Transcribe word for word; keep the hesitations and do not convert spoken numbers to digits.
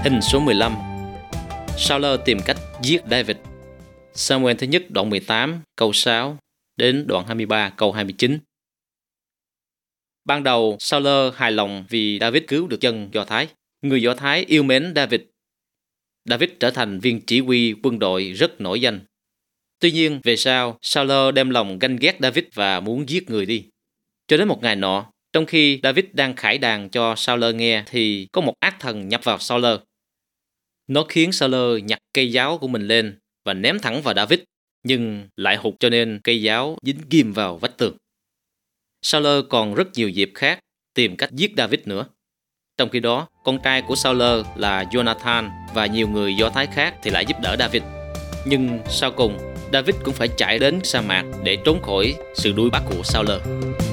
Hình số mười lăm. Saul tìm cách giết David. Samuel thứ nhất đoạn mười tám câu sáu đến đoạn hai mươi ba câu hai mươi chín. Ban đầu Saul hài lòng vì David cứu được dân Do Thái. Người Do Thái yêu mến David. David trở thành viên chỉ huy quân đội rất nổi danh. Tuy nhiên về sau, Saul đem lòng ganh ghét David và muốn giết người đi. Cho đến một ngày nọ, trong khi David đang khải đàn cho Saul nghe thì có một ác thần nhập vào Saul. Nó khiến Saul nhặt cây giáo của mình lên và ném thẳng vào David, nhưng lại hụt cho nên cây giáo dính ghim vào vách tường. Saul còn rất nhiều dịp khác tìm cách giết David nữa. Trong khi đó, con trai của Saul là Jonathan và nhiều người Do Thái khác thì lại giúp đỡ David. Nhưng sau cùng, David cũng phải chạy đến sa mạc để trốn khỏi sự đuổi bắt của Saul.